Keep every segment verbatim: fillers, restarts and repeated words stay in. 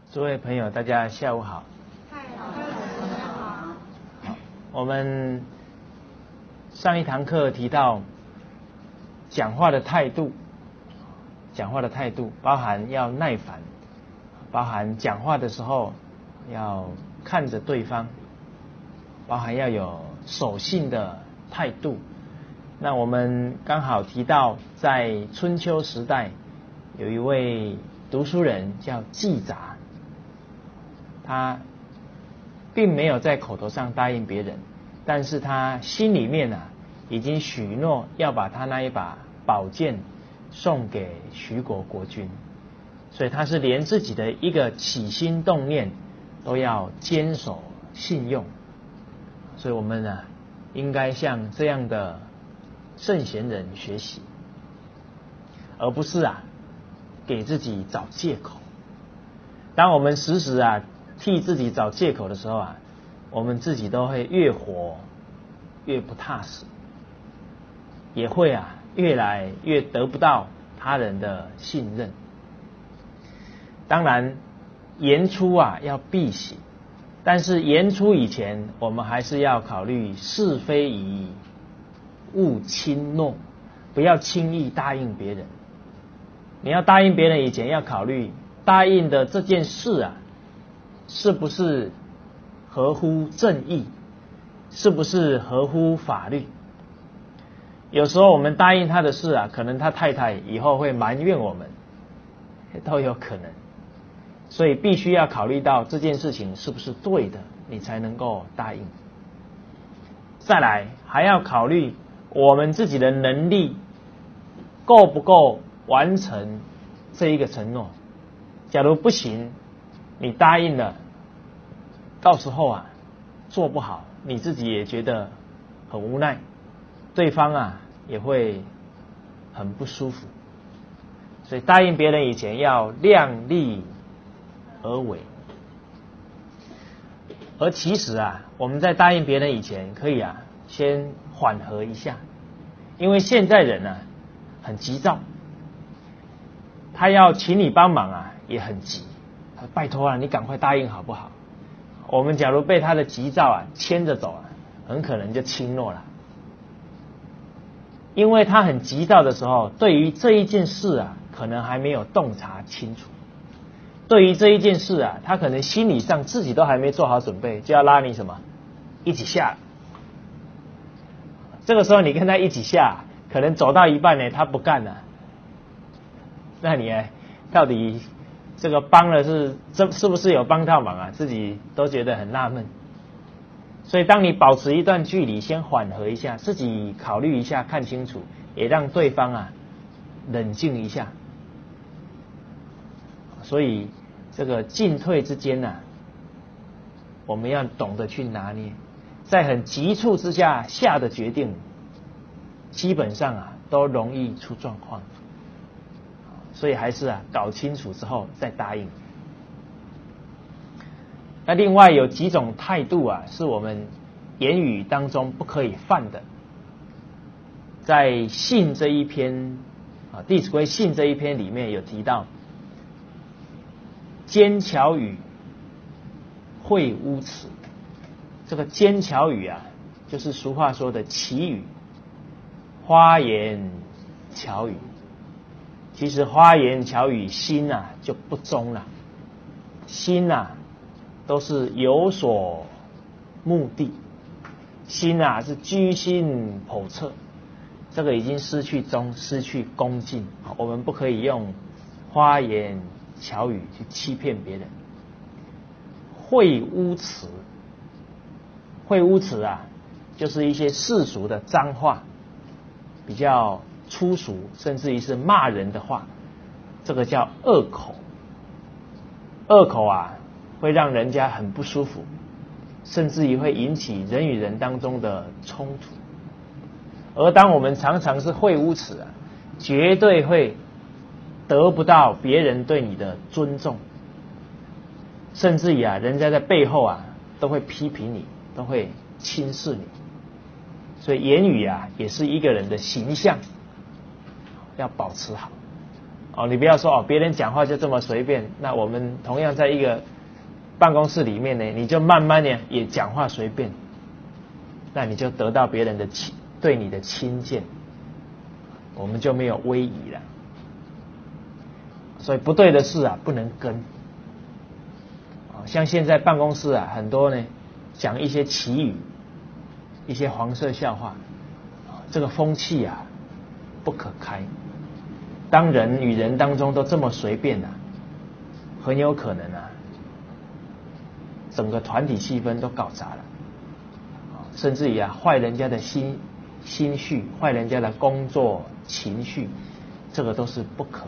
诸位朋友，大家下午好。 嗨，大家好。 好，我们上一堂课提到讲话的态度，讲话的态度包含要耐烦，包含讲话的时候要看着对方，包含要有守信的态度。那我们刚好提到，在春秋时代，有一位读书人叫季札，他并没有在口头上答应别人，但是他心里面啊，已经许诺要把他那一把宝剑送给徐国国君，所以他是连自己的一个起心动念都要坚守信用。所以我们啊，应该向这样的圣贤人学习，而不是啊给自己找借口。当我们时时啊替自己找借口的时候啊，我们自己都会越活越不踏实，也会啊越来越得不到他人的信任。当然言出啊要必行，但是言出以前，我们还是要考虑是非疑，勿轻诺，不要轻易答应别人。你要答应别人以前，要考虑答应的这件事啊，是不是合乎正义，是不是合乎法律。有时候我们答应他的事啊，可能他太太以后会埋怨我们，都有可能。所以必须要考虑到这件事情是不是对的，你才能够答应。再来还要考虑我们自己的能力够不够完成这一个承诺。假如不行，你答应了，到时候啊做不好，你自己也觉得很无奈，对方啊也会很不舒服。所以答应别人以前要量力而为。而其实啊，我们在答应别人以前，可以啊先缓和一下，因为现在人啊很急躁，他要请你帮忙啊也很急，他说拜托啊，你赶快答应好不好？我们假如被他的急躁啊牵着走啊，很可能就轻诺了。因为他很急躁的时候，对于这一件事啊，可能还没有洞察清楚。对于这一件事啊，他可能心理上自己都还没做好准备，就要拉你什么一起下。这个时候你跟他一起下，可能走到一半呢，他不干了，那你呢到底这个帮了是这是不是有帮到忙啊？自己都觉得很纳闷。所以当你保持一段距离，先缓和一下，自己考虑一下，看清楚，也让对方啊冷静一下。所以这个进退之间啊，我们要懂得去拿捏，在很急促之下下的决定，基本上啊都容易出状况。所以还是啊搞清楚之后再答应。那另外有几种态度啊，是我们言语当中不可以犯的。在信这一篇啊，《弟子规》信这一篇里面有提到，奸巧语，秽污词。这个奸巧语啊，就是俗话说的奇语，花言巧语。其实花言巧语，心啊就不忠了，心啊都是有所目的，心啊是居心叵测，这个已经失去忠，失去恭敬。我们不可以用花言巧语去欺骗别人。秽污词，秽污词啊，就是一些世俗的脏话，比较粗俗，甚至于是骂人的话，这个叫恶口。恶口啊，会让人家很不舒服，甚至于会引起人与人当中的冲突。而当我们常常是秽污词啊，绝对会得不到别人对你的尊重，甚至于啊，人家在背后啊都会批评你，都会轻视你。所以言语啊，也是一个人的形象，要保持好。 哦，你不要说哦，别人讲话就这么随便，那我们同样在一个办公室里面呢，你就慢慢的也讲话随便，那你就得到别人的亲对你的亲近，我们就没有威仪了。所以不对的事啊，不能跟。像现在办公室啊，很多呢讲一些奇语，一些黄色笑话，这个风气啊不可开。当人与人当中都这么随便啊，很有可能啊，整个团体气氛都搞砸了，甚至于啊坏人家的心心绪，坏人家的工作情绪，这个都是不可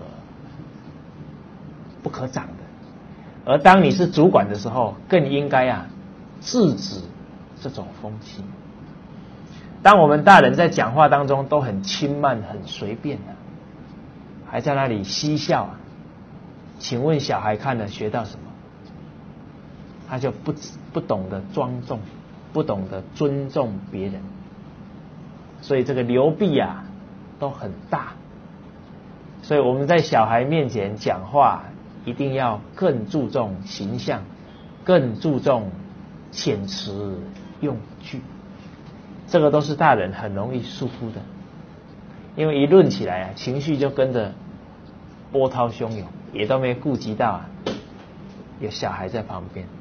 不可长的。而当你是主管的时候，更应该啊制止这种风气。当我们大人在讲话当中都很轻慢、很随便的、啊，还在那里嬉笑啊，请问小孩看了学到什么？他就不不懂得庄重，不懂得尊重别人，所以这个流弊啊都很大。所以我们在小孩面前讲话，一定要更注重形象，更注重遣词用句，这个都是大人很容易疏忽的，因为一论起来啊，情绪就跟着波涛汹涌，也都没顾及到啊有小孩在旁边。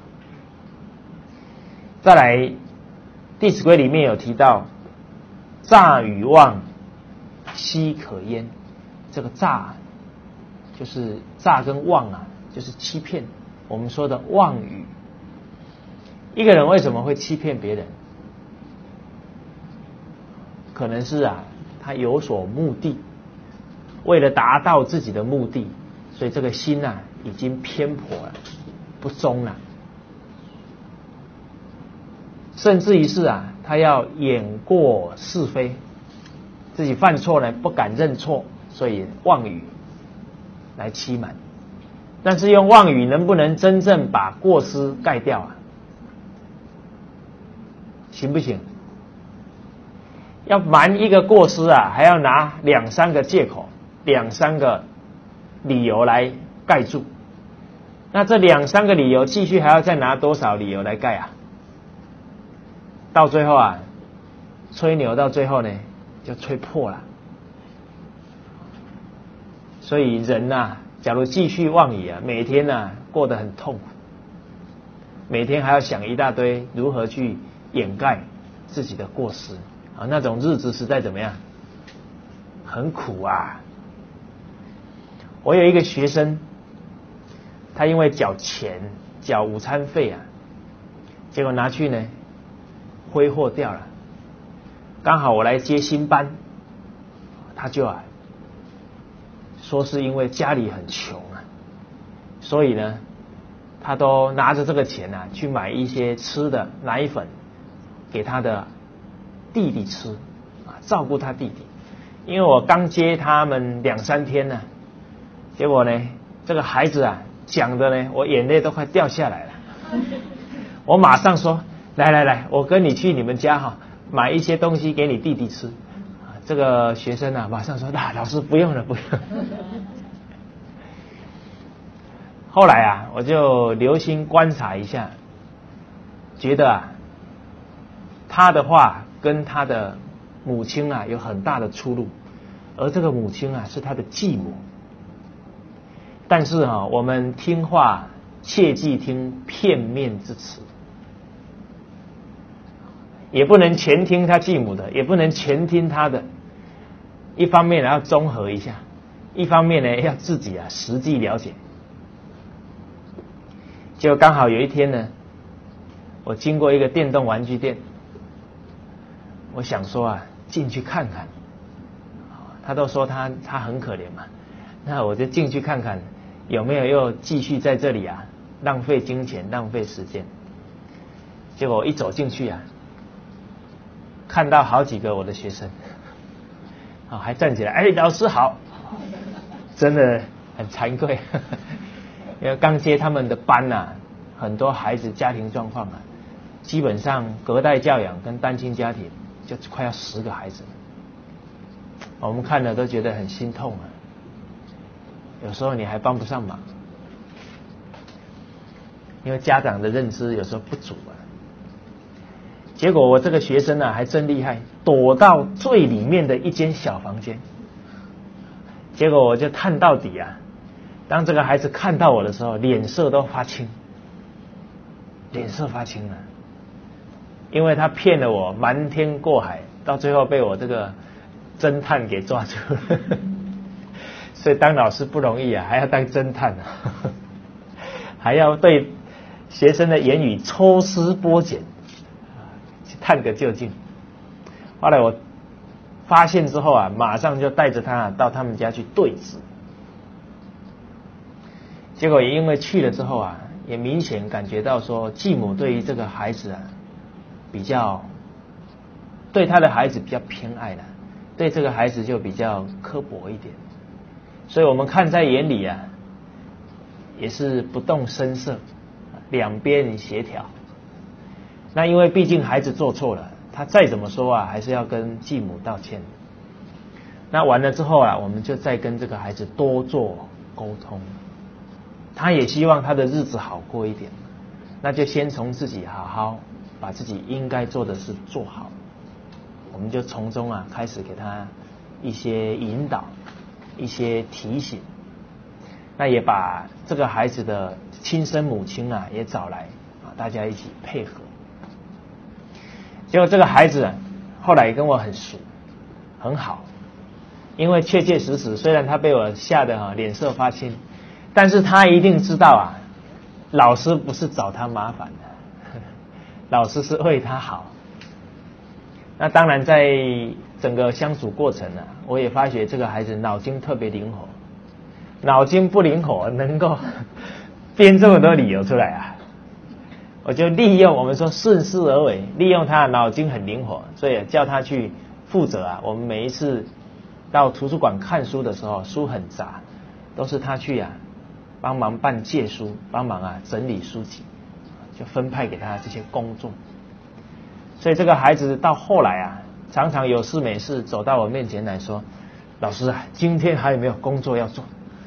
再来，《弟子规》里面有提到，诈与妄，奚可焉。这个诈就是诈跟妄啊，就是欺骗。我们说的妄语，一个人为什么会欺骗别人？可能是啊，他有所目的，为了达到自己的目的，所以这个心啊已经偏颇了，不忠了。甚至于是啊，他要掩过是非，自己犯错呢不敢认错，所以妄语来欺瞒。但是用妄语能不能真正把过失盖掉啊？行不行？要瞒一个过失啊，还要拿两三个借口、两三个理由来盖住。那这两三个理由，继续还要再拿多少理由来盖啊？到最后啊，吹牛到最后呢，就吹破了。所以人啊，假如继续妄语啊，每天啊过得很痛苦，每天还要想一大堆如何去掩盖自己的过失啊，那种日子实在怎么样？很苦啊！我有一个学生，他因为缴钱缴午餐费啊，结果拿去呢挥霍掉了。刚好我来接新班，他就啊说是因为家里很穷啊，所以呢他都拿着这个钱啊去买一些吃的奶粉给他的弟弟吃啊，照顾他弟弟。因为我刚接他们两三天呢，结果呢这个孩子啊讲的呢我眼泪都快掉下来了。我马上说来来来，我跟你去你们家哈，买一些东西给你弟弟吃。这个学生啊马上说啊，老师不用了不用了。后来啊我就留心观察一下，觉得啊他的话跟他的母亲啊有很大的出入，而这个母亲啊是他的继母。但是啊我们听话切忌听片面之词，也不能全听他继母的，也不能全听他的。一方面要综合一下，一方面呢要自己啊实际了解。就刚好有一天呢，我经过一个电动玩具店，我想说啊进去看看。他都说他他很可怜嘛，那我就进去看看有没有又继续在这里啊浪费金钱浪费时间。结果我一走进去啊，看到好几个我的学生啊还站起来，哎老师好，真的很惭愧。因为刚接他们的班啊，很多孩子家庭状况啊，基本上隔代教养跟单亲家庭就快要十个孩子，我们看了都觉得很心痛啊。 有时候你还帮不上忙，因为家长的认知有时候不足啊。结果我这个学生啊还真厉害，躲到最里面的一间小房间，结果我就探到底啊。当这个孩子看到我的时候，脸色都发青，脸色发青了，因为他骗了我瞒天过海，到最后被我这个侦探给抓住了。所以当老师不容易啊，还要当侦探啊，还要对学生的言语抽丝剥茧，去探个究竟。后来我发现之后啊，马上就带着他、啊、到他们家去对质。结果也因为去了之后啊，也明显感觉到说，继母对于这个孩子啊，比较对他的孩子比较偏爱了，对这个孩子就比较刻薄一点。所以我们看在眼里啊，也是不动声色，两边协调。那因为毕竟孩子做错了，他再怎么说啊，还是要跟继母道歉。那完了之后啊，我们就再跟这个孩子多做沟通。他也希望他的日子好过一点，那就先从自己好好把自己应该做的事做好。我们就从中啊开始给他一些引导，一些提醒。那也把这个孩子的亲生母亲啊也找来啊，大家一起配合。结果这个孩子、啊、后来跟我很熟，很好，因为确确实实，虽然他被我吓得啊脸色发青。但是他一定知道啊，老师不是找他麻烦的，老师是为他好。那当然，在整个相处过程啊，我也发觉这个孩子脑筋特别灵活，脑筋不灵活能够编这么多理由出来啊。我就利用我们说顺势而为，利用他的脑筋很灵活，所以叫他去负责啊。我们每一次到图书馆看书的时候，书很杂，都是他去啊。帮忙办借书，帮忙啊整理书籍，就分派给他这些工作。所以这个孩子到后来啊，常常有事没事走到我面前来说：“老师啊，今天还有没有工作要做？”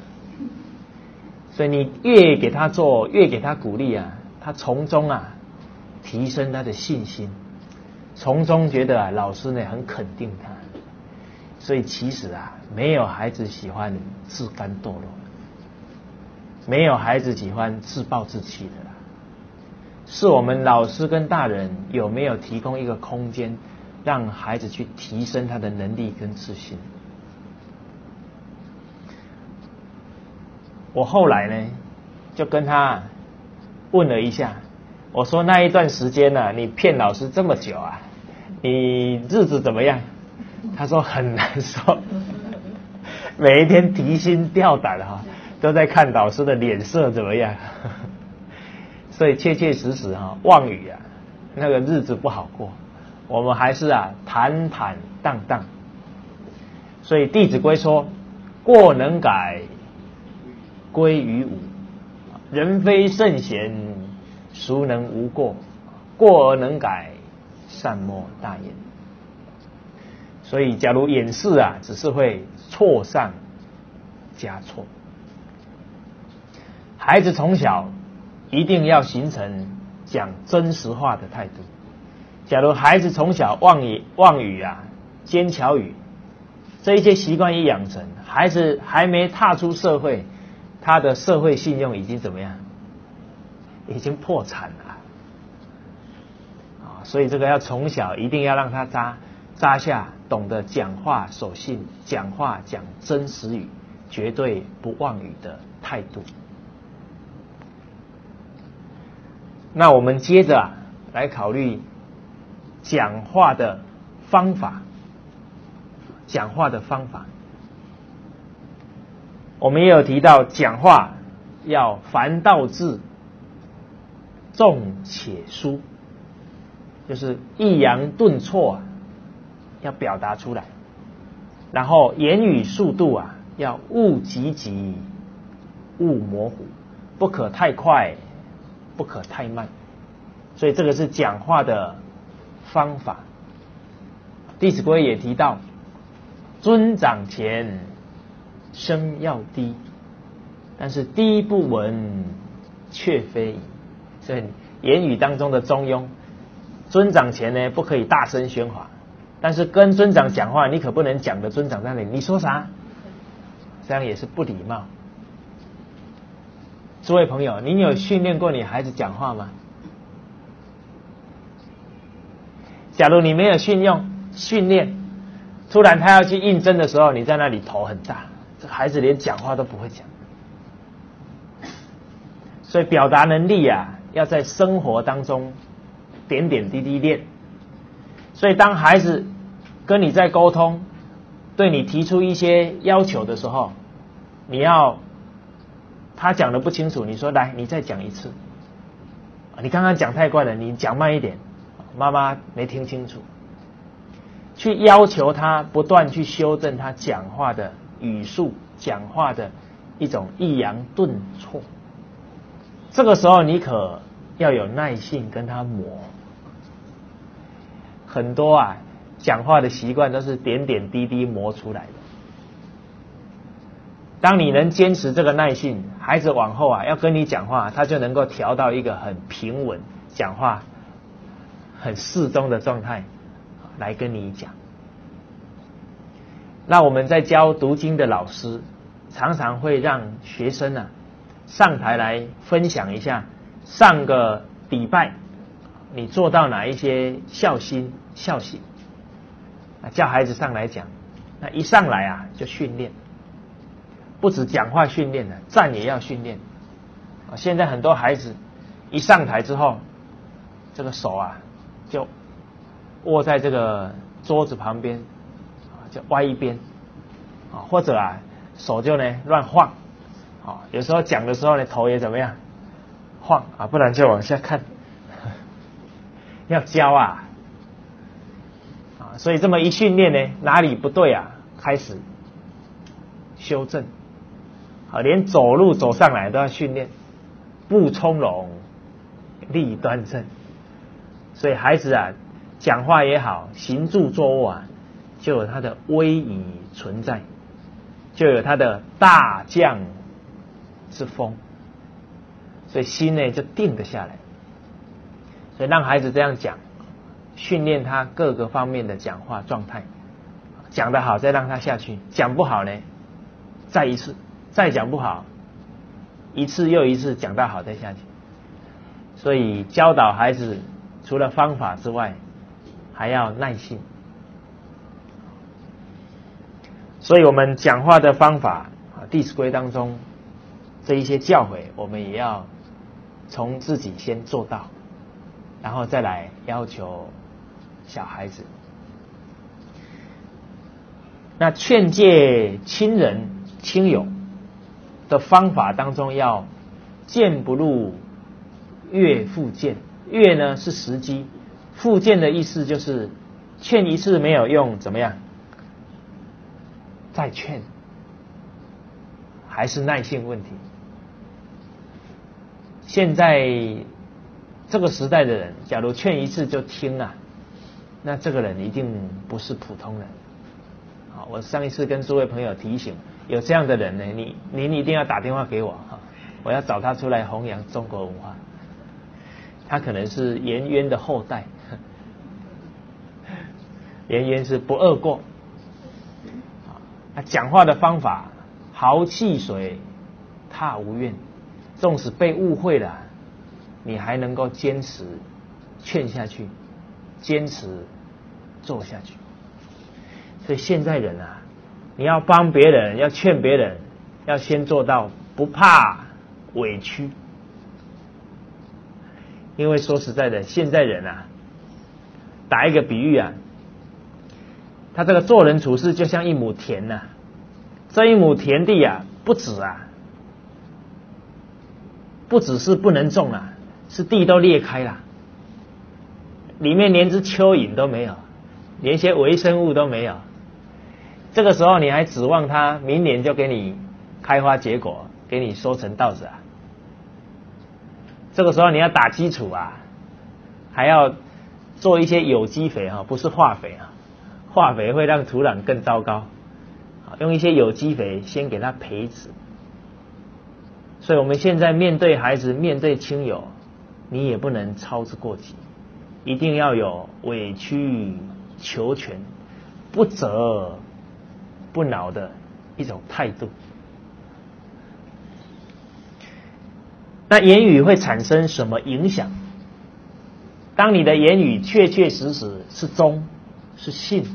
所以你越给他做，越给他鼓励啊，他从中啊提升他的信心，从中觉得啊老师呢很肯定他。所以其实啊，没有孩子喜欢自甘堕落。没有孩子喜欢自暴自弃的啦，是我们老师跟大人有没有提供一个空间，让孩子去提升他的能力跟自信。我后来呢，就跟他问了一下，我说那一段时间呢、啊，你骗老师这么久啊，你日子怎么样？他说很难受，每一天提心吊胆哈。都在看老师的脸色怎么样，所以确确实实哈，妄语啊，那个日子不好过。我们还是啊坦坦荡荡。所以《弟子规》说：“过能改，归于无。人非圣贤，孰能无过？过而能改，善莫大焉。”所以，假如掩饰啊，只是会错上加错。孩子从小一定要形成讲真实话的态度。假如孩子从小妄语、妄语啊、奸巧语这一些习惯一养成，孩子还没踏出社会，他的社会信用已经怎么样？已经破产了啊！所以这个要从小一定要让他扎扎下，懂得讲话守信，讲话讲真实语，绝对不妄语的态度。那我们接着、啊、来考虑讲话的方法。讲话的方法，我们也有提到，讲话要凡道字，重且疏，就是抑扬顿挫、啊、要表达出来。然后言语速度啊，要勿急急，勿模糊，不可太快，不可太慢。所以这个是讲话的方法。弟子规也提到，尊长前声要低， 但是低不闻，却非宜。所以言语当中的中庸，尊长前呢不可以大声喧哗，但是跟尊长讲话，你可不能讲的尊长在那里，你说啥？这样也是不礼貌。诸位朋友，你有训练过你孩子讲话吗？假如你没有训用训练，突然他要去应征的时候，你在那里头很大，这孩子连讲话都不会讲。所以表达能力啊，要在生活当中点点滴滴练。所以当孩子跟你在沟通，对你提出一些要求的时候，你要他讲的不清楚，你说来，你再讲一次。你刚刚讲太快了，你讲慢一点，妈妈没听清楚。去要求他不断去修正他讲话的语速，讲话的一种抑扬顿挫。这个时候你可要有耐性跟他磨。很多啊讲话的习惯都是点点滴滴磨出来的。当你能坚持这个耐性，孩子往后啊要跟你讲话，他就能够调到一个很平稳，讲话很适中的状态来跟你讲。那我们在教读经的老师，常常会让学生啊上台来分享一下上个礼拜你做到哪一些孝心孝行，叫孩子上来讲。那一上来啊就训练，不止讲话训练了，站也要训练。现在很多孩子一上台之后，这个手啊就握在这个桌子旁边，就歪一边，或者啊手就呢乱晃，有时候讲的时候呢头也怎么样晃啊，不然就往下看。要教啊，啊，所以这么一训练呢，哪里不对啊，开始修正。啊，连走路走上来都要训练，步从容，立端正。所以孩子啊，讲话也好，行住坐卧啊，就有他的威仪存在，就有他的大将之风，所以心呢就定得下来。所以让孩子这样讲，训练他各个方面的讲话状态，讲得好再让他下去，讲不好呢再一次，再讲不好一次又一次，讲到好再下去。所以教导孩子除了方法之外，还要耐性。所以我们讲话的方法啊，《弟子规》当中这一些教诲，我们也要从自己先做到，然后再来要求小孩子。那劝诫亲人亲友的方法当中，要谏不入悦复谏。悦呢是时机，复谏的意思就是劝一次没有用，怎么样？再劝，还是耐性问题。现在这个时代的人，假如劝一次就听啊，那这个人一定不是普通人。好，我上一次跟诸位朋友提醒，有这样的人呢，你您一定要打电话给我哈，我要找他出来弘扬中国文化。他可能是颜渊的后代，颜渊是不贰过。他讲话的方法，豪气水，踏无怨。纵使被误会了，你还能够坚持劝下去，坚持做下去。所以现在人啊，你要帮别人，要劝别人，要先做到不怕委屈。因为说实在的，现在人啊，打一个比喻啊，他这个做人处事就像一亩田呐、啊，这一亩田地啊，不止啊，不只是不能种啊，是地都裂开了，里面连只蚯蚓都没有，连些微生物都没有。这个时候你还指望它明年就给你开花结果，给你收成稻子啊？这个时候你要打基础啊，还要做一些有机肥哈，不是化肥啊，化肥会让土壤更糟糕。用一些有机肥先给它培植， 所以我们现在面对孩子，面对亲友，你也不能操之过急，一定要有委曲求全、不责不挠的一种态度。那言语会产生什么影响？当你的言语确确实实是忠，是信，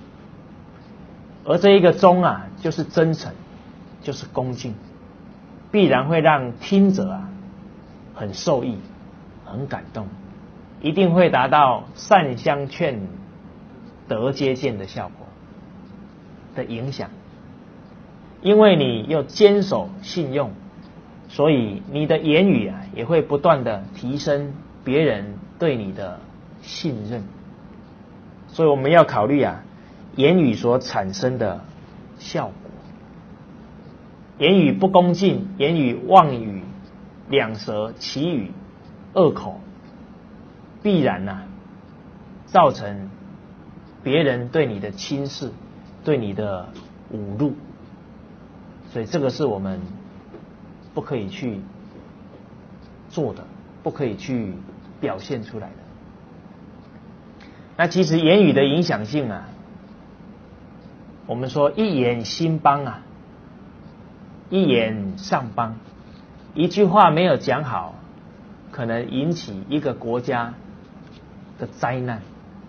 而这一个忠啊，就是真诚，就是恭敬，必然会让听者啊很受益，很感动，一定会达到善相劝、得接见的效果的影响。因为你又坚守信用，所以你的言语啊也会不断的提升别人对你的信任。所以我们要考虑啊言语所产生的效果。言语不恭敬，言语妄语、两舌、绮语、恶口，必然啊造成别人对你的轻视，对你的侮辱。所以这个是我们不可以去做的，不可以去表现出来的。那其实言语的影响性啊，我们说一言兴邦啊，一言丧邦。一句话没有讲好，可能引起一个国家的灾难；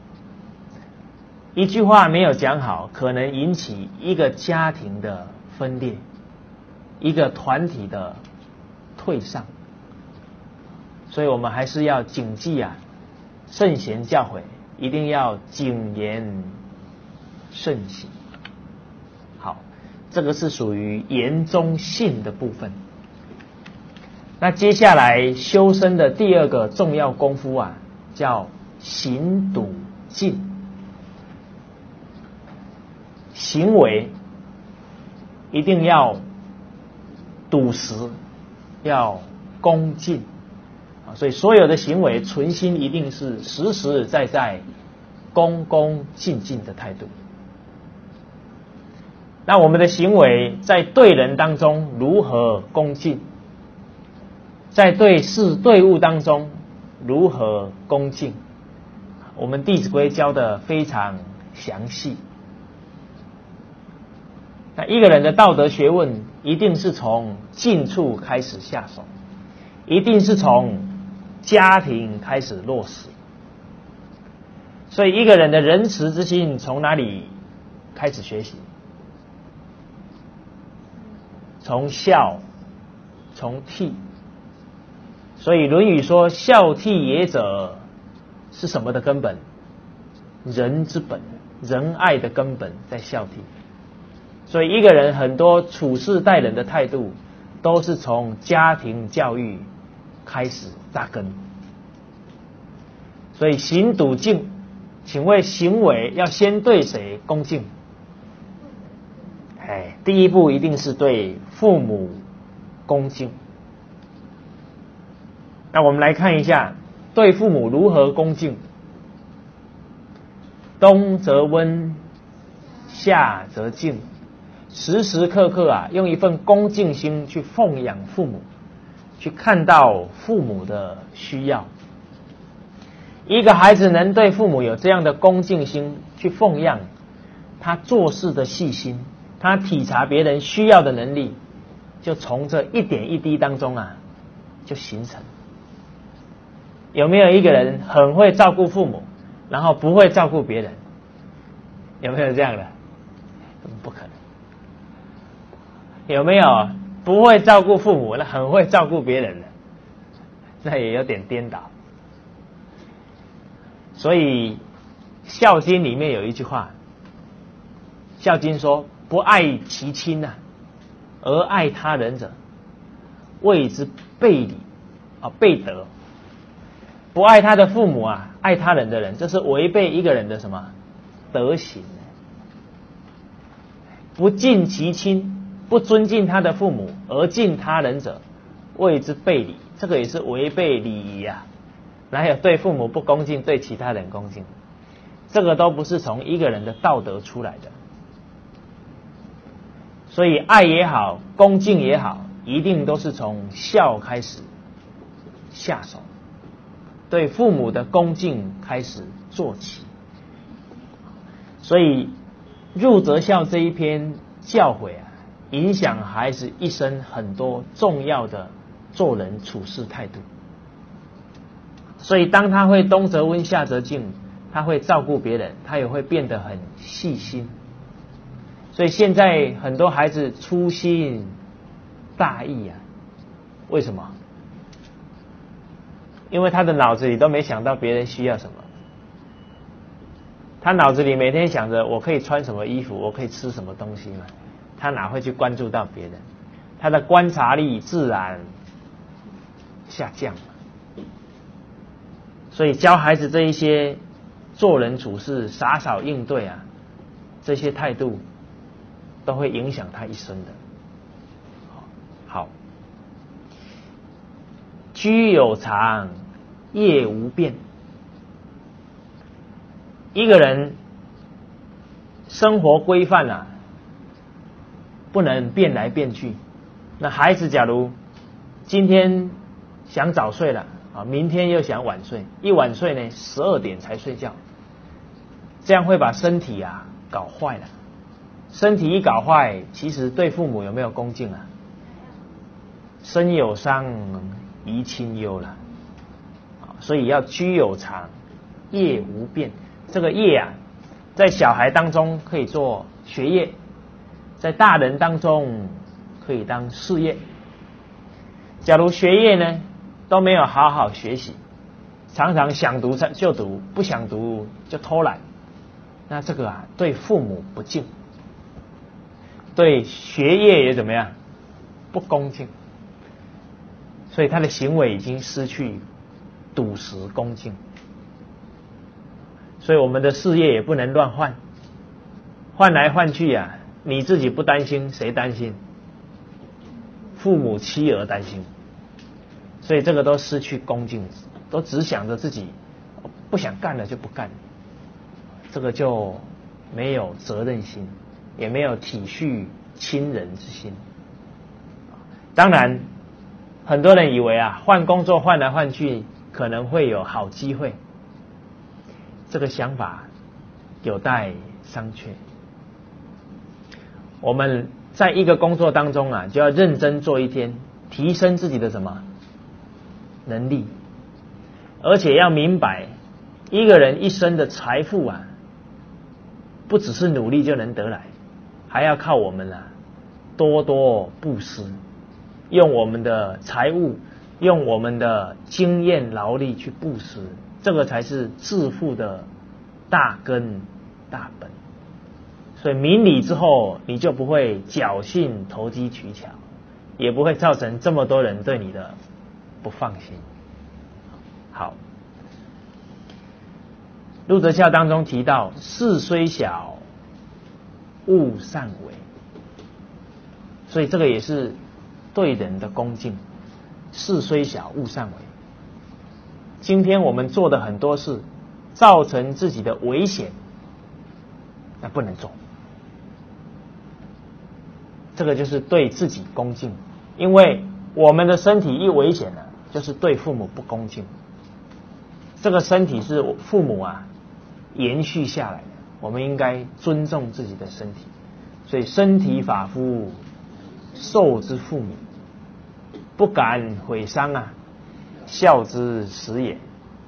一句话没有讲好，可能引起一个家庭的分裂，一个团体的退散。所以我们还是要谨记啊圣贤教诲，一定要谨言慎行。好，这个是属于言中信的部分。那接下来修身的第二个重要功夫啊，叫行笃敬。行为一定要笃实，要恭敬啊，所以所有的行为存心一定是实实在在、恭恭敬敬的态度。那我们的行为在对人当中如何恭敬，在对事对物当中如何恭敬，我们《弟子规》教的非常详细。那一个人的道德学问一定是从近处开始下手，一定是从家庭开始落实。所以一个人的仁慈之心从哪里开始学习？从孝，从悌。所以《论语》说孝悌也者是什么的根本？仁之本，仁爱的根本在孝悌。所以一个人很多处事待人的态度都是从家庭教育开始扎根。所以行笃敬，请问行为要先对谁恭敬？哎，第一步一定是对父母恭敬。那我们来看一下对父母如何恭敬。冬则温，夏则静，时时刻刻啊，用一份恭敬心去奉养父母，去看到父母的需要。一个孩子能对父母有这样的恭敬心去奉养，他做事的细心，他体察别人需要的能力，就从这一点一滴当中啊，就形成。有没有一个人很会照顾父母，然后不会照顾别人？有没有这样的？不可能。有没有不会照顾父母，那很会照顾别人的？那也有点颠倒。所以《孝经》里面有一句话，《孝经》说：“不爱其亲啊，而爱他人者，谓之悖礼啊，悖德。”不爱他的父母啊，爱他人的人，这是违背一个人的什么德行？不敬其亲，不尊敬他的父母，而敬他人者，谓之悖礼。这个也是违背礼仪啊！哪有对父母不恭敬，对其他人恭敬？这个都不是从一个人的道德出来的。所以爱也好，恭敬也好， 一定都是从孝开始下手，对父母的恭敬开始做起。所以入则孝这一篇教诲啊，影响孩子一生很多重要的做人处事态度。所以当他会冬则温夏则静，他会照顾别人，他也会变得很细心。所以现在很多孩子粗心大意啊，为什么？因为他的脑子里都没想到别人需要什么，他脑子里每天想着我可以穿什么衣服，我可以吃什么东西嘛，他哪会去关注到别人？他的观察力自然下降了。所以教孩子这一些做人处事、洒扫应对啊，这些态度都会影响他一生的。好，居有常，业无变。一个人生活规范啊，不能变来变去。那孩子假如今天想早睡了啊，明天又想晚睡，一晚睡呢十二点才睡觉，这样会把身体啊搞坏了。身体一搞坏，其实对父母有没有恭敬啊？身有伤，贻亲忧了。所以要居有常，业无变。这个业啊，在小孩当中可以做学业，在大人当中可以当事业。假如学业呢都没有好好学习，常常想读就读，不想读就偷懒，那这个啊对父母不敬，对学业也怎么样不恭敬，所以他的行为已经失去笃实恭敬。所以我们的事业也不能乱换，换来换去啊，你自己不担心谁担心？父母妻儿担心。所以这个都失去恭敬，都只想着自己不想干了就不干，这个就没有责任心，也没有体恤亲人之心。当然很多人以为啊，换工作换来换去可能会有好机会，这个想法有待商榷。我们在一个工作当中啊，就要认真做一天，提升自己的什么能力，而且要明白，一个人一生的财富啊，不只是努力就能得来，还要靠我们啊多多布施，用我们的财物，用我们的经验劳力去布施，这个才是致富的大根大本。所以明理之后，你就不会侥幸投机取巧，也不会造成这么多人对你的不放心。好，入则孝当中提到，事虽小，勿擅为。所以这个也是对人的恭敬。事虽小，勿擅为。今天我们做的很多事，造成自己的危险，那不能做。这个就是对自己恭敬，因为我们的身体一危险了，就是对父母不恭敬。这个身体是父母啊延续下来的，我们应该尊重自己的身体。所以身体发肤，受之父母，不敢毁伤啊，孝之始也。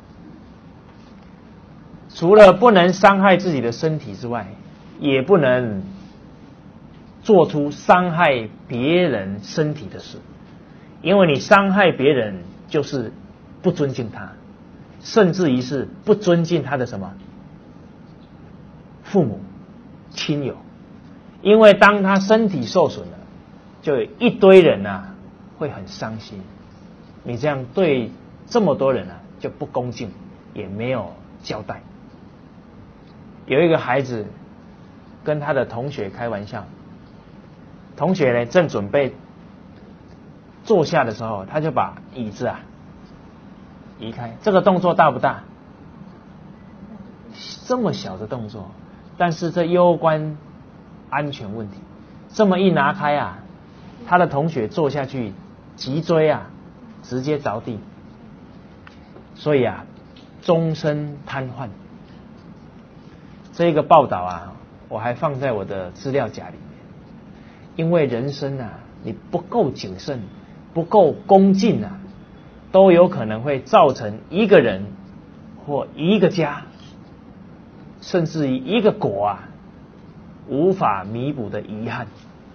除了不能伤害自己的身体之外，也不能做出伤害别人身体的事，因为你伤害别人就是不尊敬他，甚至于是不尊敬他的什么父母亲友。因为当他身体受损了，就有一堆人啊会很伤心，你这样对这么多人啊就不恭敬，也没有交代。有一个孩子跟他的同学开玩笑，同学呢正准备坐下的时候，他就把椅子啊移开。这个动作大不大？这么小的动作，但是这攸关安全问题。这么一拿开啊， 他的同学坐下去脊椎啊直接着地，所以啊终身瘫痪。这个报道啊我还放在我的资料夹里面，因为人生啊你不够谨慎，不够恭敬啊，都有可能会造成一个人或一个家，甚至于一个国啊无法弥补的遗憾。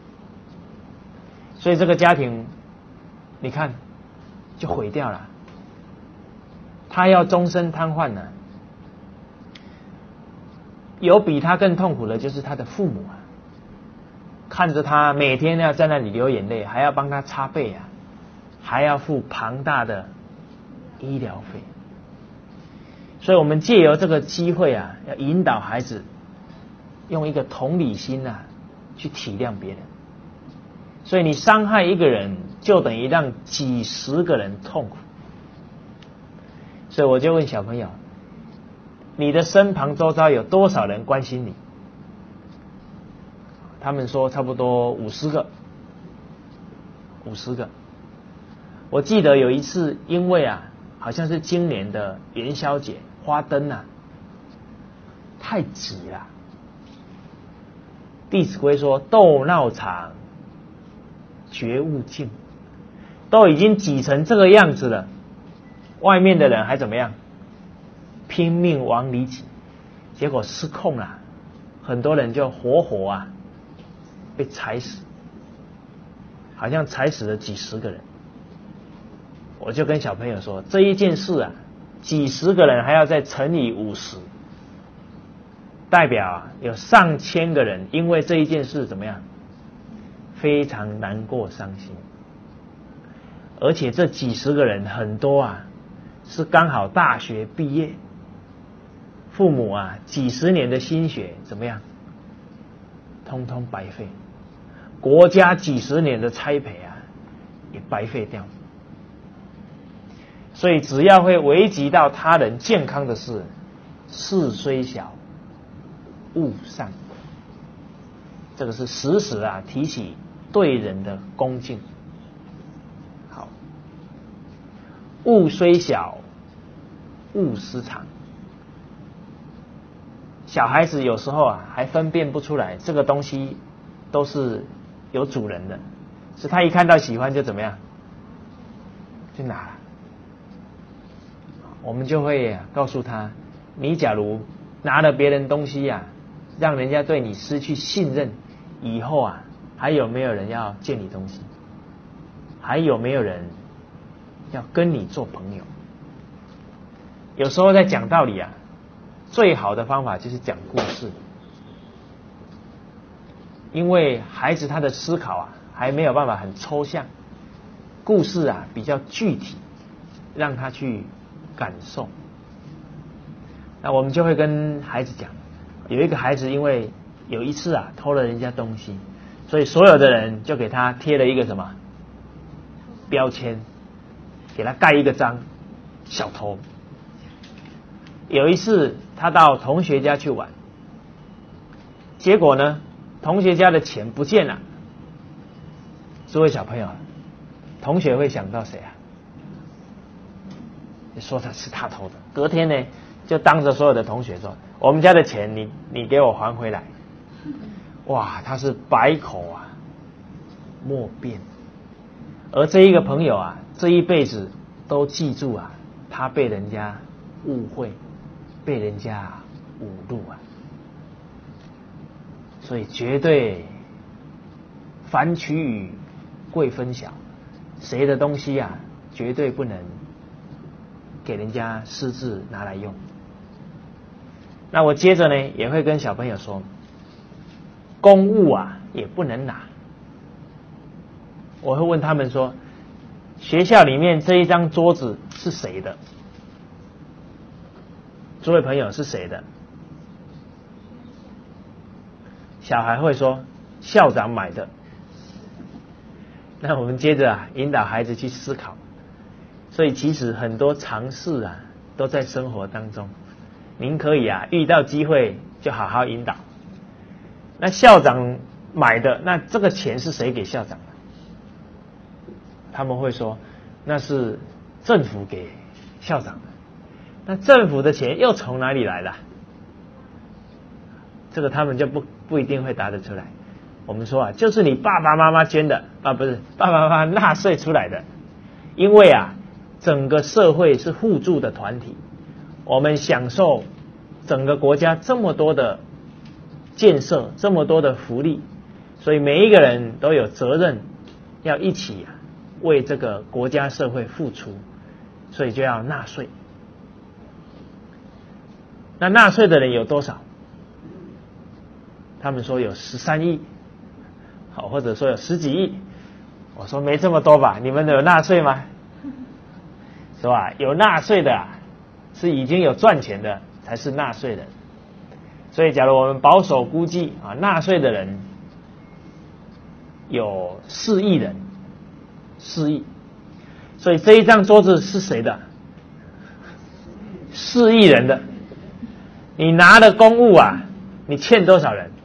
所以这个家庭你看就毁掉了，他要终身瘫痪呢。有比他更痛苦的就是他的父母啊，看着他每天要在那里流眼泪，还要帮他擦背啊，还要付庞大的医疗费。所以我们借由这个机会啊，要引导孩子用一个同理心啊去体谅别人。所以你伤害一个人，就等于让几十个人痛苦。所以我就问小朋友，你的身旁周遭有多少人关心你？他们说差不多五十个，五十个。我记得有一次，因为啊，好像是今年的元宵节，花灯啊太挤了。弟子规说：“斗闹场，觉悟尽。”都已经挤成这个样子了，外面的人还怎么样？拼命往里挤，结果失控了，很多人就活活啊被踩死，好像踩死了几十个人。我就跟小朋友说，这一件事啊，几十个人还要再乘以五十，代表啊有上千个人因为这一件事怎么样，非常难过伤心。而且这几十个人很多啊是刚好大学毕业，父母啊几十年的心血怎么样，通通白费，国家几十年的栽培啊也白费掉。所以只要会危及到他人健康的事，事虽小勿擅，这个是时时啊提起对人的恭敬。好，物虽小勿私藏。小孩子有时候啊还分辨不出来这个东西都是有主人的，是他一看到喜欢就怎么样就拿了。我们就会告诉他，你假如拿了别人东西啊，让人家对你失去信任，以后啊还有没有人要借你东西，还有没有人要跟你做朋友。有时候在讲道理啊，最好的方法就是讲故事，因为孩子他的思考啊还没有办法很抽象，故事啊比较具体，让他去感受。那我们就会跟孩子讲，有一个孩子因为有一次啊偷了人家东西，所以所有的人就给他贴了一个什么标签，给他盖一个章，小偷。有一次他到同学家去玩，结果呢同学家的钱不见了。诸位小朋友，同学会想到谁啊？说他是他偷的。隔天呢就当着所有的同学说，我们家的钱你你给我还回来。哇，他是百口啊莫辩。而这一个朋友啊这一辈子都记住啊他被人家误会，被人家侮辱啊。所以绝对凡取与贵分晓，谁的东西啊绝对不能给人家私自拿来用。那我接着呢也会跟小朋友说，公物啊也不能拿。我会问他们说，学校里面这一张桌子是谁的？诸位朋友是谁的？小孩会说校长买的。那我们接着啊引导孩子去思考。所以其实很多常识啊都在生活当中，您可以啊遇到机会就好好引导。那校长买的，那这个钱是谁给校长的？ 他们会说那是政府给校长的，那政府的钱又从哪里来的？这个他们就不不一定会答得出来。我们说啊，就是你爸爸妈妈捐的啊，不是爸爸妈妈纳税出来的。因为啊，整个社会是互助的团体，我们享受整个国家这么多的建设，这么多的福利，所以每一个人都有责任要一起啊为这个国家社会付出，所以就要纳税。那纳税的人有多少？他们说有十三亿，好，或者说有十几亿。我说没这么多吧，你们有纳税吗？是吧？有纳税的啊，是已经有赚钱的才是纳税人。所以假如我们保守估计啊，纳税的人有四亿人，四亿。所以这一张桌子是谁的？四亿人的。你拿的公物啊，你欠多少人？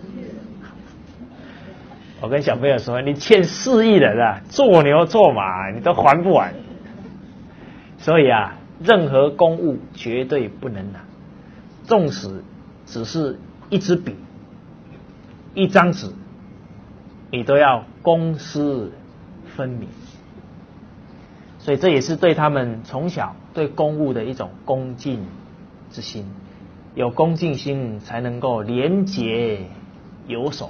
我跟小朋友说，你欠四亿人啊，做牛做马你都还不完。所以啊，任何公物绝对不能拿，纵使只是一支笔、一张纸，你都要公私分明。所以这也是对他们从小对公物的一种恭敬之心，有恭敬心才能够廉洁有守。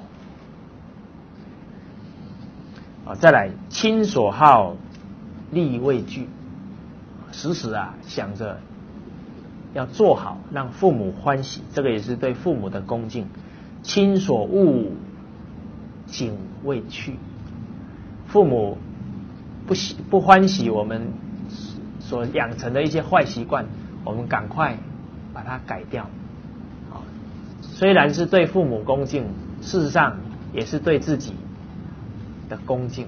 啊，再来，亲所好，力为具，时时啊想着要做好，让父母欢喜，这个也是对父母的恭敬。亲所恶，谨为去。父母不喜不欢喜我们所养成的一些坏习惯，我们赶快把它改掉。啊，虽然是对父母恭敬，事实上也是对自己的恭敬。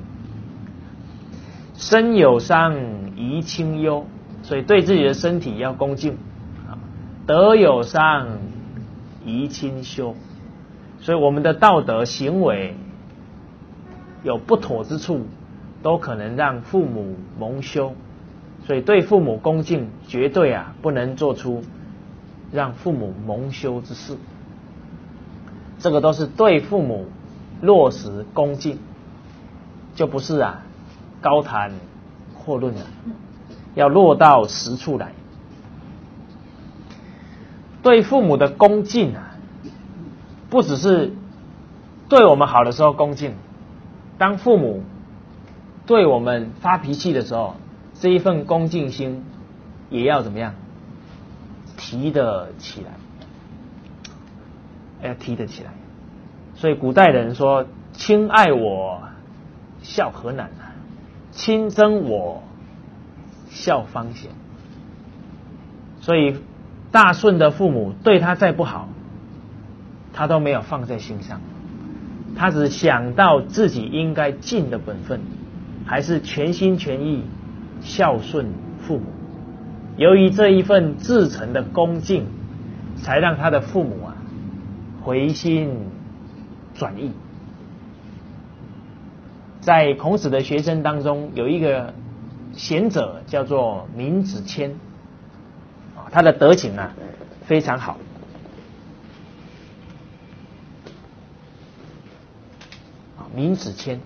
身有伤，贻亲忧，所以对自己的身体要恭敬。德有伤，贻亲羞，所以我们的道德行为有不妥之处，都可能让父母蒙羞。所以对父母恭敬，绝对啊不能做出让父母蒙羞之事。这个都是对父母落实恭敬，就不是啊高谈阔论了，要落到实处来。对父母的恭敬啊，不只是对我们好的时候恭敬，当父母对我们发脾气的时候，这一份恭敬心也要怎么样提得起来，要提得起来。所以古代人说，亲爱我，孝何难啊，亲憎我，孝方贤。所以大顺的父母对他再不好，他都没有放在心上，他只想到自己应该尽的本分，还是全心全意孝顺父母。由于这一份至诚的恭敬，才让他的父母啊回心转意。在孔子的学生当中，有一个贤者叫做闵子骞，他的德行啊非常好。闵子骞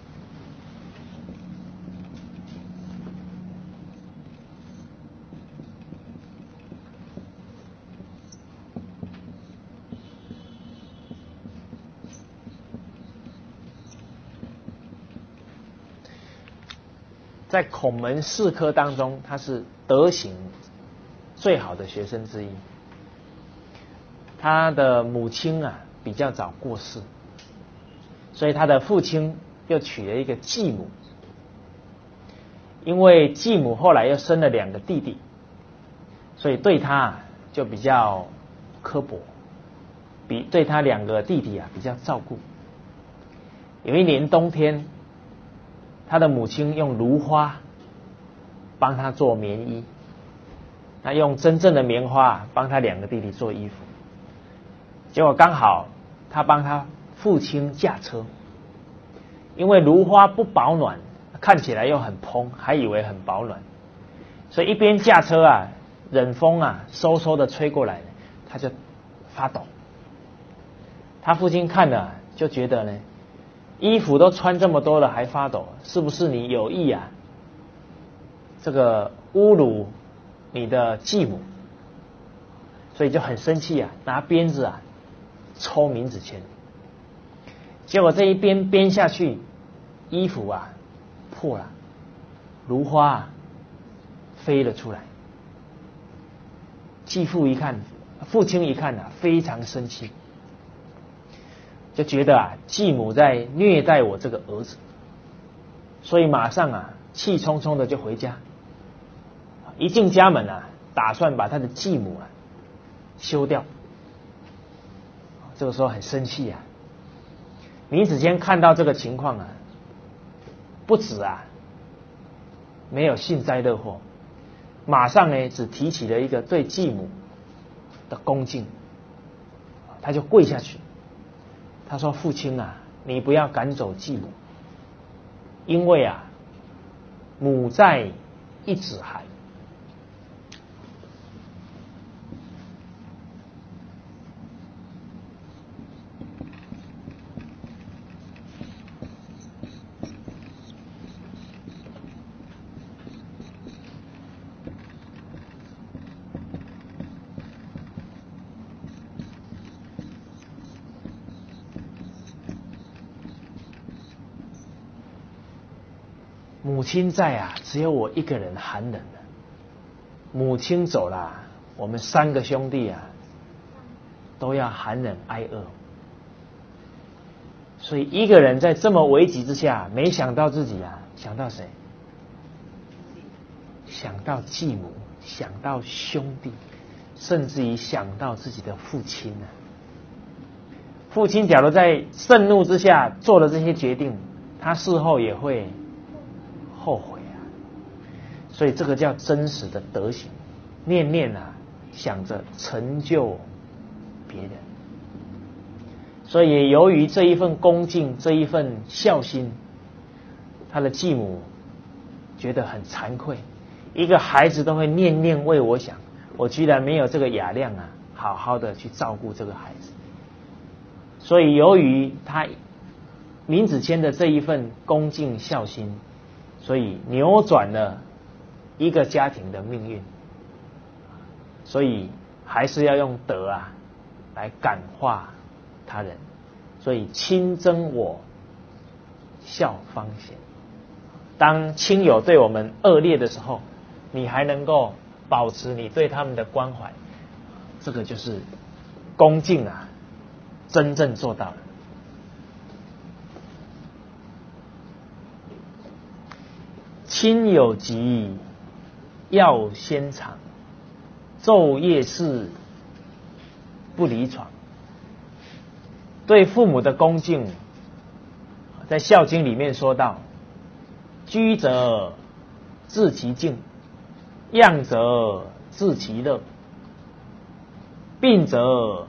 在孔门四科当中，他是德行最好的学生之一。他的母亲啊比较早过世，所以他的父亲又娶了一个继母。因为继母后来又生了两个弟弟，所以对他就比较刻薄，比对他两个弟弟啊比较照顾。有一年冬天，他的母亲用芦花帮他做棉衣，那用真正的棉花帮他两个弟弟做衣服。结果刚好他帮他父亲驾车，因为芦花不保暖， 看起来又很蓬，还以为很保暖，所以一边驾车啊，冷风啊嗖嗖的吹过来，他就发抖。他父亲看了就觉得呢，衣服都穿这么多了还发抖，是不是你有意啊？这个侮辱你的继母，所以就很生气啊，拿鞭子啊抽闵子骞。结果这一鞭鞭下去，衣服啊破了，如花啊飞了出来。继父一看，父亲一看啊，非常生气，就觉得啊继母在虐待我这个儿子，所以马上啊气冲冲的就回家。一进家门啊，打算把他的继母啊休掉。这个时候很生气啊。闵子骞看到这个情况啊，不止啊没有幸灾乐祸，马上呢只提起了一个对继母的恭敬，他就跪下去。他说：“父亲啊，你不要赶走继母，因为啊母在一子还。”母亲在啊，只有我一个人寒冷了。母亲走了，我们三个兄弟啊，都要寒冷挨饿。所以一个人在这么危急之下，没想到自己啊，想到谁？想到继母，想到兄弟，甚至于想到自己的父亲啊。父亲假如在盛怒之下做了这些决定，他事后也会后悔啊。所以这个叫真实的德行，念念啊想着成就别人。所以由于这一份恭敬，这一份孝心，他的继母觉得很惭愧，一个孩子都会念念为我想，我居然没有这个雅量啊，好好的去照顾这个孩子。所以由于他闵子骞的这一份恭敬孝心，所以扭转了一个家庭的命运。所以还是要用德啊来感化他人。所以亲憎我，孝方贤。当亲友对我们恶劣的时候，你还能够保持你对他们的关怀，这个就是恭敬啊，真正做到了。亲有疾，药先尝，昼夜侍，不离床。对父母的恭敬，在《孝经》里面说到：居则治其静，养则治其乐，病则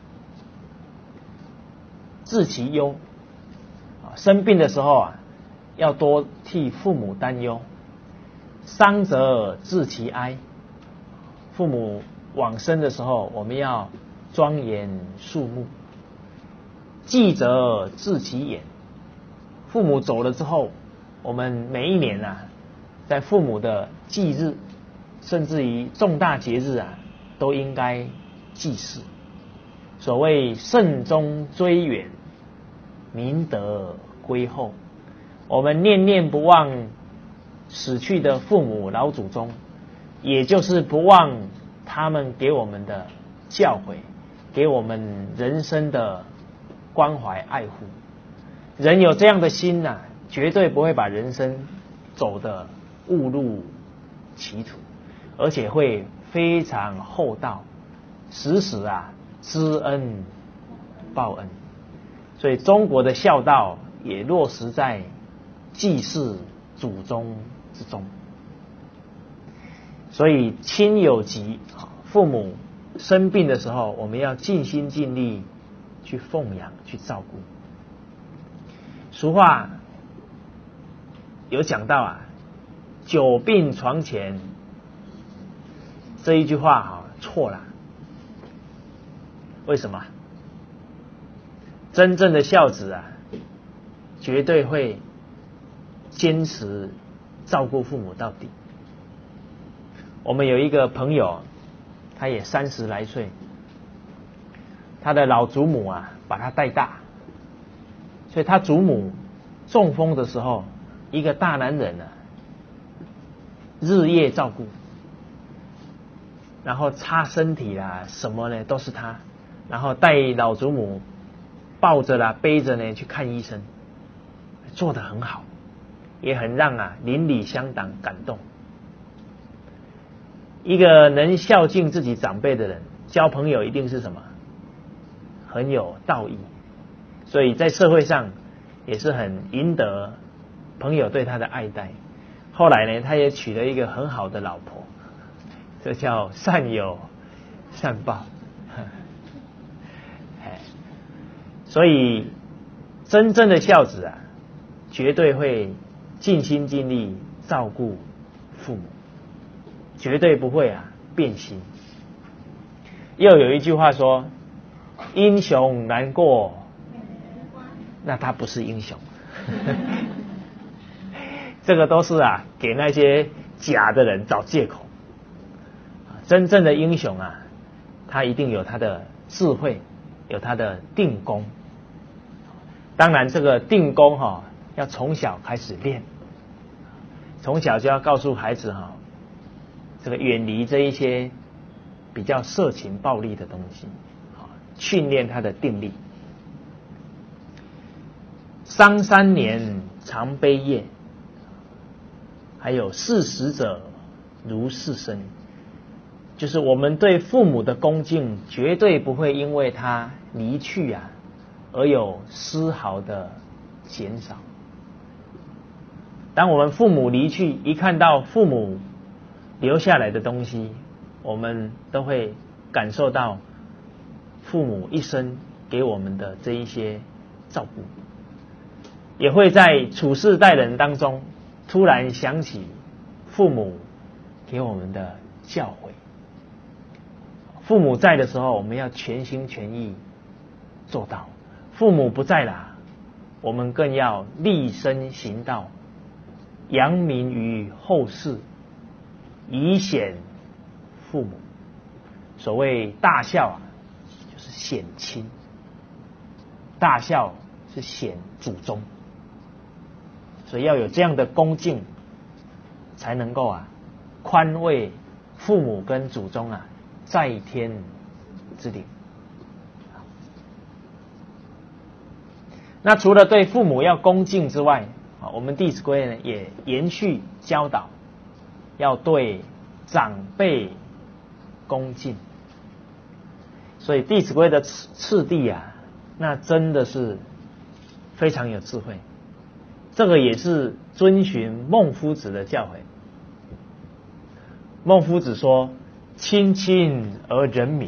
治其忧。生病的时候啊，要多替父母担忧；伤则治其哀。父母往生的时候，我们要庄严肃穆。忌则治其言。父母走了之后，我们每一年啊，在父母的忌日，甚至于重大节日啊，都应该祭祀。所谓慎终追远，明德归厚。我们念念不忘死去的父母老祖宗，也就是不忘他们给我们的教诲，给我们人生的关怀爱护。人有这样的心啊，绝对不会把人生走得误入歧途，而且会非常厚道，时时啊知恩报恩。所以中国的孝道也落实在祭祀祖宗之中。所以亲有疾，父母生病的时候，我们要尽心尽力去奉养，去照顾。俗话有讲到啊，久病床前这一句话哈错了。为什么？真正的孝子啊，绝对会坚持照顾父母到底。我们有一个朋友，他也三十来岁，他的老祖母啊把他带大，所以他祖母中风的时候，一个大男人啊日夜照顾，然后擦身体啦什么呢都是他，然后带老祖母抱着啦背着呢去看医生，做得很好，也很让啊邻里乡党感动。一个能孝敬自己长辈的人，交朋友一定是什么？很有道义，所以在社会上也是很赢得朋友对他的爱戴。后来呢，他也娶了一个很好的老婆，这叫善有善报。所以真正的孝子啊，绝对会尽心尽力照顾父母，绝对不会啊变心。又有一句话说，英雄难过，那他不是英雄。这个都是啊给那些假的人找借口。真正的英雄啊，他一定有他的智慧，有他的定功。当然这个定功哈、哦，要从小开始练，从小就要告诉孩子哈、哦，这个远离这一些比较色情暴力的东西，训练他的定力。丧三年常悲咽，还有视死者如视生，就是我们对父母的恭敬绝对不会因为他离去啊而有丝毫的减少。当我们父母离去，一看到父母留下来的东西，我们都会感受到父母一生给我们的这一些照顾，也会在处事待人当中突然想起父母给我们的教诲。父母在的时候，我们要全心全意做到；父母不在了，我们更要立身行道，扬名于后世，以显父母。所谓大孝啊，就是显亲；大孝是显祖宗，所以要有这样的恭敬，才能够啊宽慰父母跟祖宗啊在天之灵。那除了对父母要恭敬之外，我们《弟子规》呢也延续教导，要对长辈恭敬。所以《弟子规》的次次第啊，那真的是非常有智慧。这个也是遵循孟夫子的教诲。孟夫子说：“亲亲而仁民。”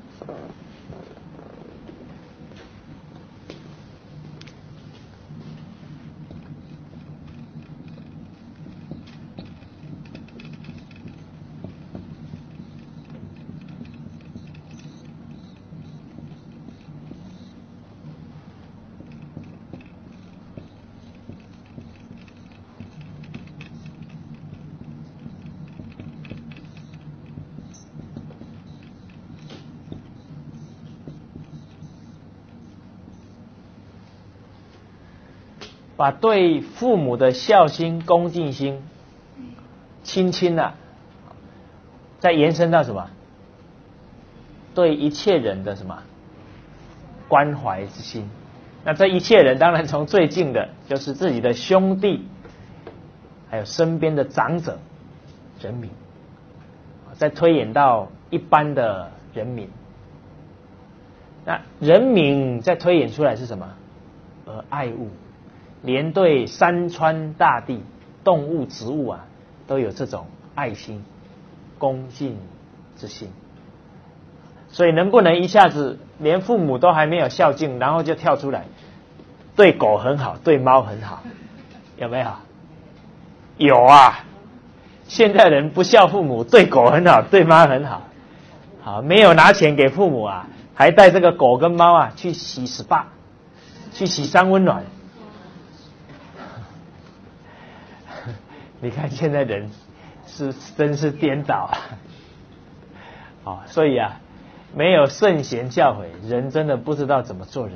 把对父母的孝心、恭敬心、亲亲啊，再延伸到什么？对一切人的什么关怀之心。那这一切人，当然从最近的就是自己的兄弟，还有身边的长者、人民，再推演到一般的人民。那人民再推演出来是什么？而爱物。连对山川大地、动物植物啊，都有这种爱心、恭敬之心。所以能不能一下子连父母都还没有孝敬，然后就跳出来对狗很好，对猫很好，有没有？ 有啊，现在人不孝父母，对狗很好，对猫很好，好没有拿钱给父母啊，还带这个狗跟猫啊去洗 S P A， 去洗三温暖。你看现在人是真是颠倒啊！哦，所以啊，没有圣贤教诲，人真的不知道怎么做人。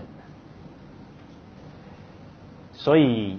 所以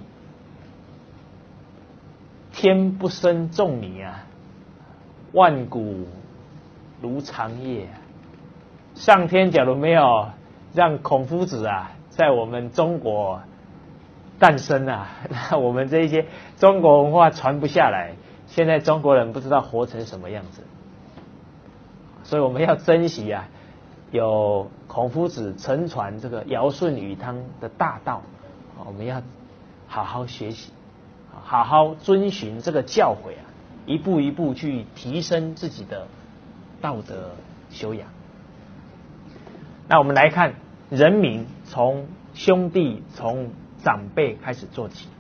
天不生仲尼啊，万古如长夜啊。上天假如没有让孔夫子啊在我们中国诞生啊，那我们这一些中国文化传不下来，现在中国人不知道活成什么样子。所以我们要珍惜啊，有孔夫子承传这个尧舜禹汤的大道，我们要好好学习，好好遵循这个教诲啊，一步一步去提升自己的道德修养。那我们来看人民，从兄弟从长辈开始做起。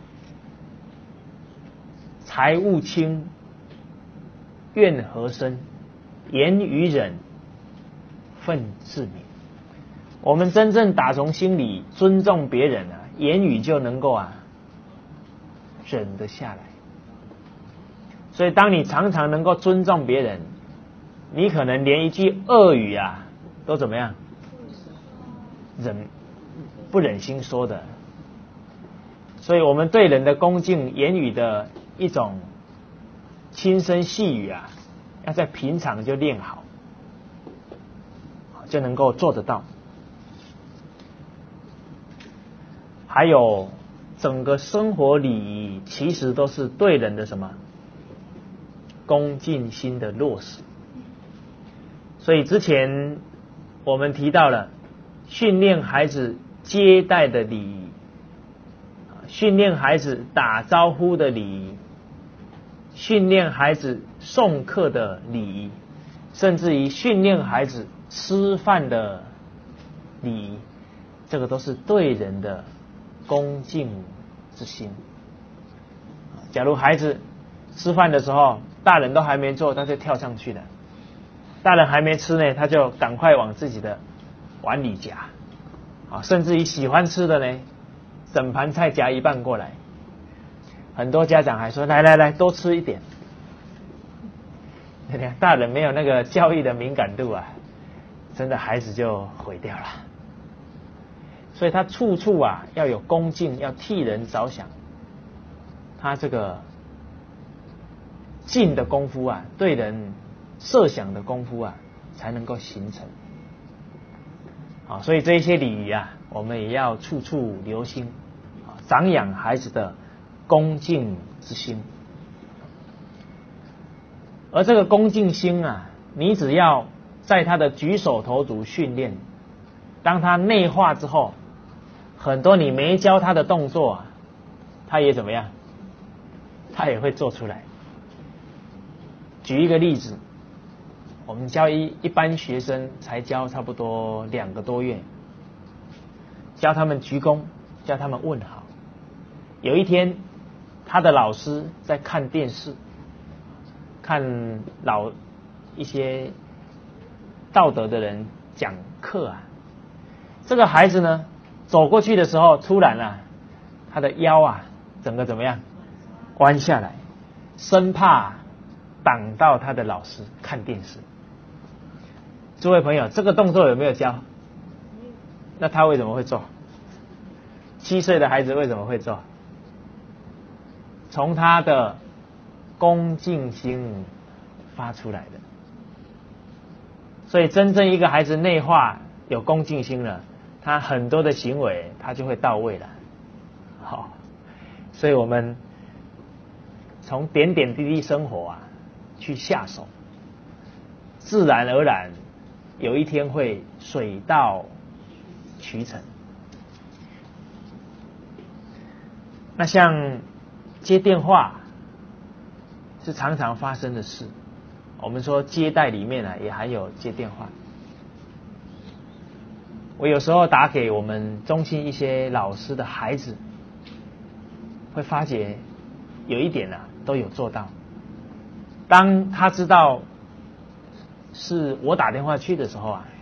财物轻，怨何生？言语忍，愤自泯。我们真正打从心里尊重别人啊，言语就能够啊忍得下来。所以当你常常能够尊重别人，你可能连一句恶语啊都怎么样忍不忍心说的。所以我们对人的恭敬，言语的一种轻声细语啊，要在平常就练好，就能够做得到。还有整个生活礼仪，其实都是对人的什么恭敬心的落实。所以之前我们提到了训练孩子接待的礼仪，训练孩子打招呼的礼仪，训练孩子送客的礼仪，甚至于训练孩子吃饭的礼仪，这个都是对人的恭敬之心。假如孩子吃饭的时候，大人都还没做，他就跳上去了；大人还没吃呢，他就赶快往自己的碗里夹。啊，甚至于喜欢吃的呢，整盘菜夹一半过来。很多家长还说：“来来来，多吃一点。”大人没有那个教育的敏感度啊，真的孩子就毁掉了。所以他处处啊要有恭敬，要替人着想。他这个敬的功夫啊，对人设想的功夫啊，才能够形成。啊，所以这些礼仪啊，我们也要处处留心，啊，长养孩子的恭敬之心。而这个恭敬心啊，你只要在他的举手投足训练，当他内化之后，很多你没教他的动作啊，他也怎么样？他也会做出来。举一个例子，我们教一一般学生才教差不多两个多月，教他们鞠躬，教他们问好。有一天，他的老师在看电视，看老一些道德的人讲课啊。这个孩子呢，走过去的时候，突然啊，他的腰啊，整个怎么样？弯下来，生怕挡到他的老师看电视。诸位朋友，这个动作有没有教？那他为什么会做？七岁的孩子为什么会做？从他的恭敬心发出来的。所以真正一个孩子内化有恭敬心了，他很多的行为他就会到位了。好，所以我们从点点滴滴生活啊去下手，自然而然有一天会水到渠成。那像接电话是常常发生的事，我们说接待里面啊也含有接电话。我有时候打给我们中心一些老师的孩子，会发觉有一点啊都有做到。当他知道是我打电话去的时候啊，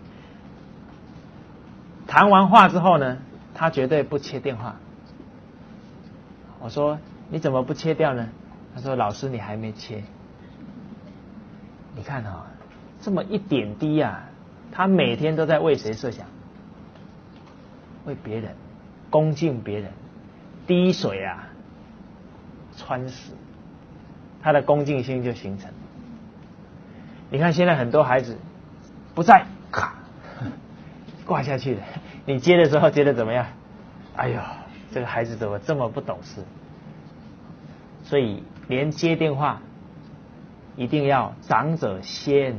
谈完话之后呢，他绝对不切电话。我说你怎么不切掉呢？他说老师你还没切。你看啊、哦，这么一点滴啊，他每天都在为谁设想？为别人，恭敬别人，滴水啊穿石，他的恭敬心就形成。你看现在很多孩子不在，咔挂下去了，你接的时候觉得怎么样？哎呦，这个孩子怎么这么不懂事？所以连接电话一定要长者先，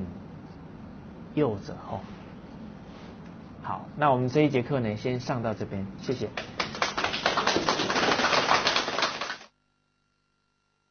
幼者后。好，那我们这一节课呢，先上到这边，谢谢。